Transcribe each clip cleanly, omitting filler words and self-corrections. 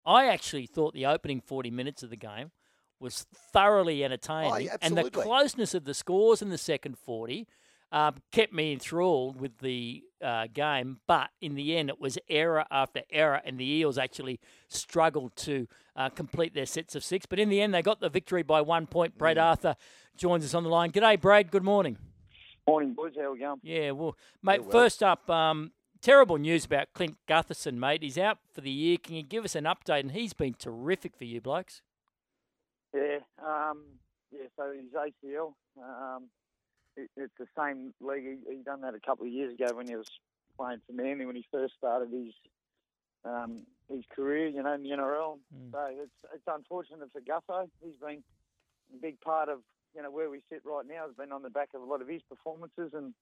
I actually thought the opening 40 minutes of the game was thoroughly Oh, entertaining, yeah, and the absolutely. closeness of the scores in the second 40 kept me enthralled with the game. But in the end, it was error after error, and the Eels actually struggled to complete their sets of six. But in the end, they got the victory by 1 point. Brad Arthur joins us on the line. G'day, Brad. Good morning. Morning, boys. How we going? Yeah, well, Yeah, mate, well. first up, terrible news about Clint Gutherson, mate. He's out for the year. Can you give us an update? And he's been terrific for you blokes. Yeah, so his ACL, it's the same league. He done that a couple of years ago when he was playing for Manly when he first started his career, in the NRL. So it's unfortunate for Gutho. He's been a big part of, where we sit right now. Has been on the back of a lot of his performances and,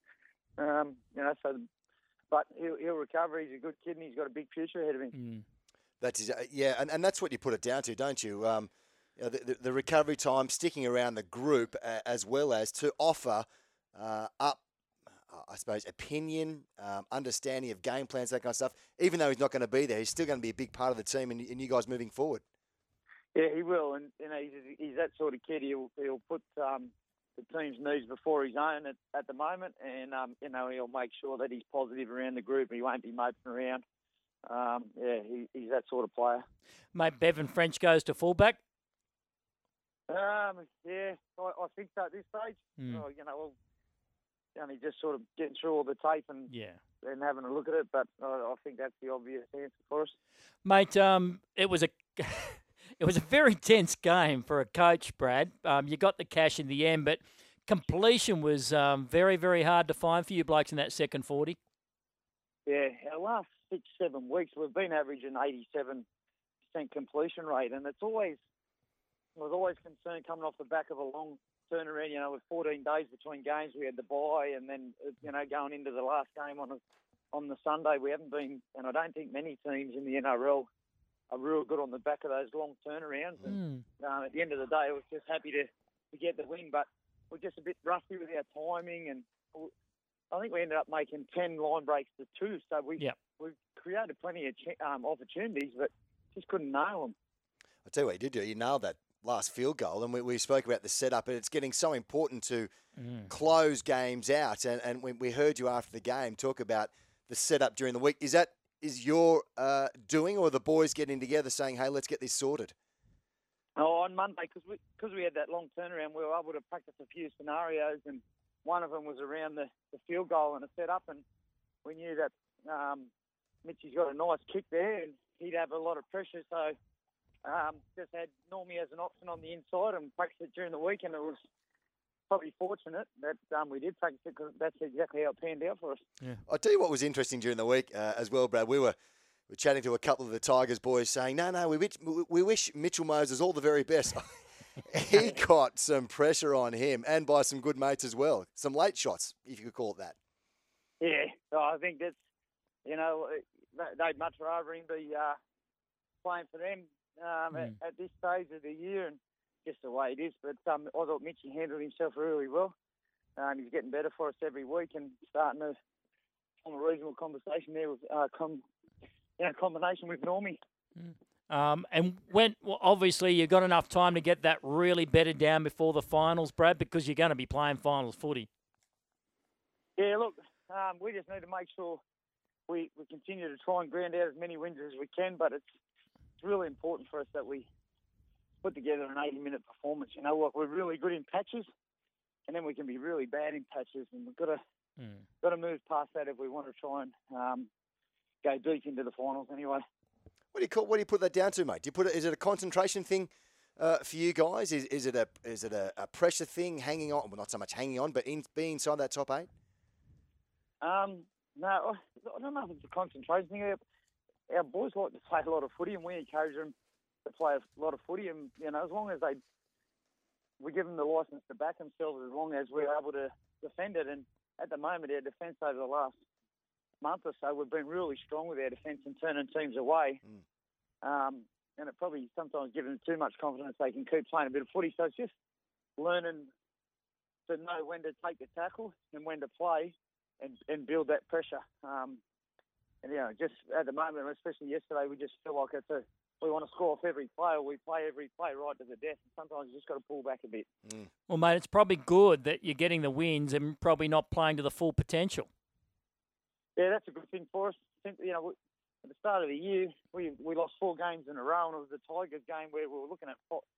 but he'll recover. He's a good kid and he's got a big future ahead of him. That's and that's what you put it down to, don't you? The recovery time, sticking around the group, as well as to offer up, I suppose, opinion, understanding of game plans, that kind of stuff. Even though he's not going to be there, he's still going to be a big part of the team and you guys moving forward. Yeah, he will, and he's that sort of kid. He'll put the team's needs before his own at the moment, and he'll make sure that he's positive around the group. He won't be moping around. He's that sort of player. Mate, Bevan French goes to fullback. I think so at this stage. We'll only just sort of getting through all the tape and having a look at it, but I think that's the obvious answer for us. Mate, it was a it was a very tense game for a coach, Brad. You got the cash in the end, but completion was very, very hard to find for you blokes in that second 40. Yeah, our last 6-7 weeks we've been averaging 87% completion rate, and I was always concerned coming off the back of a long turnaround. With 14 days between games, we had the bye, and then going into the last game on the Sunday, we haven't been, and I don't think many teams in the NRL are real good on the back of those long turnarounds. And at the end of the day, I was just happy to get the win, but we're just a bit rusty with our timing, and I think we ended up making 10 line breaks to 2. So we created plenty of opportunities, but just couldn't nail them. I'll tell you what you did do. You nailed that last field goal, and we spoke about the setup, and it's getting so important to close games out. And we heard you after the game talk about the setup during the week. Is your doing, or the boys getting together saying, hey, let's get this sorted? Oh, on Monday, because we had that long turnaround, we were able to practice a few scenarios, and one of them was around the field goal and a setup, and we knew that Mitchie's got a nice kick there, and he'd have a lot of pressure, so just had Normie as an option on the inside and practiced it during the week, and it was probably fortunate that we did practice it because that's exactly how it panned out for us. Yeah. I'll tell you what was interesting during the week as well, Brad. We were chatting to a couple of the Tigers boys saying, no, we wish Mitchell Moses all the very best. He got some pressure on him and by some good mates as well. Some late shots, if you could call it that. Yeah, I think that's, they'd much rather him be playing for them at this stage of the year, and just the way it is. But I thought Mitchie handled himself really well. He's getting better for us every week and starting to form a reasonable conversation there with combination with Normie. And obviously you've got enough time to get that really bedded down before the finals, Brad, because you're going to be playing finals footy. Yeah, look, we just need to make sure we continue to try and ground out as many wins as we can, but it's really important for us that we put together an 80-minute performance. We're really good in patches, and then we can be really bad in patches, and we've got to move past that if we want to try and go deep into the finals anyway. What do you put that down to, mate? Is it a concentration thing for you guys? Is it a pressure thing, hanging on? Well, not so much hanging on, but being inside that top 8. No, I don't know if it's a concentration thing. Our boys like to play a lot of footy, and we encourage them to play a lot of footy. And as long as we give them the licence to back themselves, as long as we're able to defend it. And at the moment, our defence over the last month or so, we've been really strong with our defence and turning teams away. And it probably sometimes gives them too much confidence they can keep playing a bit of footy. So it's just learning to know when to take the tackle and when to play and build that pressure. And just at the moment, especially yesterday, we just feel like it's we want to score off every play, or we play every play right to the death. And sometimes you just got to pull back a bit. Well, mate, it's probably good that you're getting the wins and probably not playing to the full potential. Yeah, that's a good thing for us. At the start of the year, we lost 4 games in a row, and it was the Tigers game where we were looking at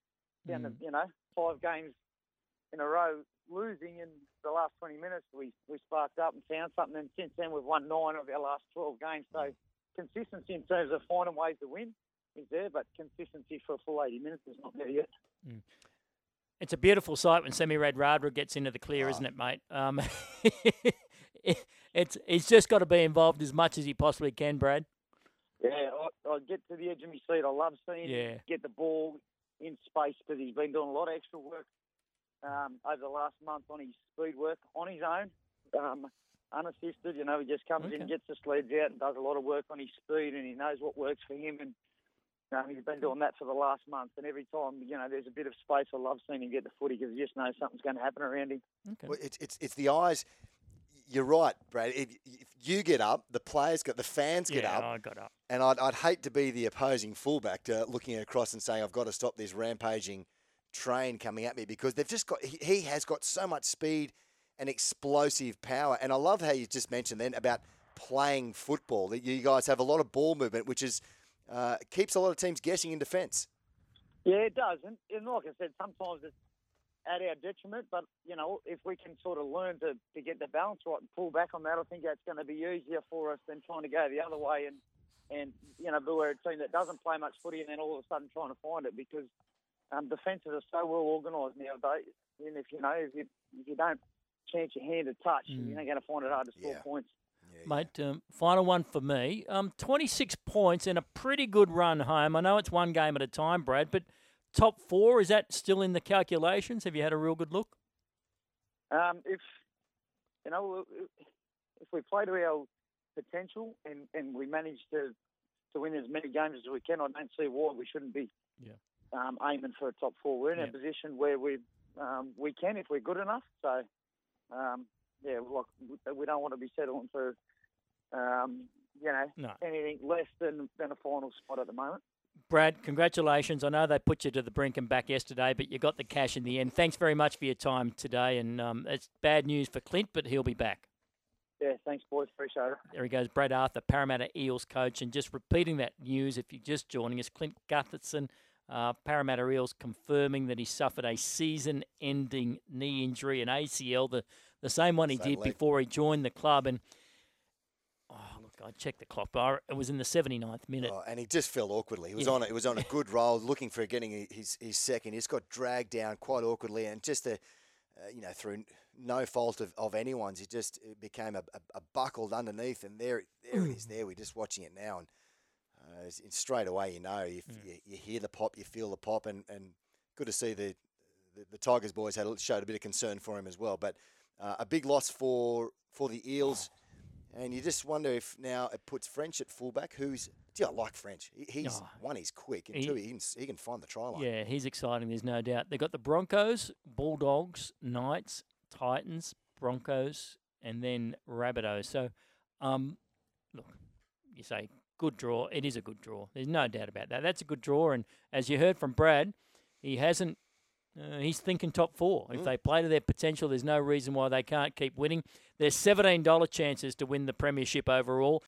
5 games in a row losing. In the last 20 minutes, we sparked up and found something, and since then we've won 9 of our last 12 games. So consistency in terms of finding ways to win is there, but consistency for a full 80 minutes is not there yet. It's a beautiful sight when Semi Radradra gets into the clear, isn't it, mate? He's just got to be involved as much as he possibly can, Brad. Yeah, I get to the edge of my seat. I love seeing him get the ball in space, because he's been doing a lot of extra work over the last month on his speed work on his own, unassisted. He just comes in, gets the sleds out, and does a lot of work on his speed, and he knows what works for him. And he's been doing that for the last month. And every time there's a bit of space, I love seeing him get the footy, because you just know something's going to happen around him. Okay. Well, it's the eyes. You're right, Brad. If you get up, the fans get up. I got up. And I'd hate to be the opposing fullback looking across and saying, I've got to stop this rampaging train coming at me, because they've just he has got so much speed and explosive power. And I love how you just mentioned then about playing football, that you guys have a lot of ball movement, which is keeps a lot of teams guessing in defence. Yeah, it does. And like I said, sometimes it's at our detriment, but if we can sort of learn to get the balance right and pull back on that, I think that's going to be easier for us than trying to go the other way and we're a team that doesn't play much footy and then all of a sudden trying to find it, because defences are so well organised nowadays. And if you don't chance your hand to touch, you're not going to find it hard to score points. Mate, final one for me. 26 points and a pretty good run home. I know it's one game at a time, Brad, but top 4, is that still in the calculations? Have you had a real good look? If we play to our potential and we manage to win as many games as we can, I don't see why we shouldn't be aiming for a top 4. We're in a position where we can if we're good enough. So, we don't want to be settling for anything less than a final spot at the moment. Brad, congratulations. I know they put you to the brink and back yesterday, but you got the cash in the end. Thanks very much for your time today. And it's bad news for Clint, but he'll be back. Yeah, thanks, boys. Appreciate it. There he goes, Brad Arthur, Parramatta Eels coach. And just repeating that news, if you're just joining us, Clint Gutherson, Parramatta Eels, confirming that he suffered a season-ending knee injury, an ACL, the same one he did before he joined the club. And I checked the clock, but it was in the 79th minute. And he just fell awkwardly. He was on a good roll, looking for getting his second. He just got dragged down quite awkwardly, and just through no fault of anyone's, it became a buckled underneath, and there it is. There, we're just watching it now, and straight away you hear the pop, you feel the pop, and good to see the Tigers boys showed a bit of concern for him as well. But a big loss for the Eels. And you just wonder if now it puts French at fullback. I like French. One, he's quick, and two, he can find the try line. Yeah, he's exciting. There's no doubt. They've got the Broncos, Bulldogs, Knights, Titans, Broncos, and then Rabbitohs. So, look, you say good draw. It is a good draw. There's no doubt about that. That's a good draw. And as you heard from Brad, he hasn't. He's thinking top 4. If they play to their potential, there's no reason why they can't keep winning. There's $17 chances to win the premiership overall.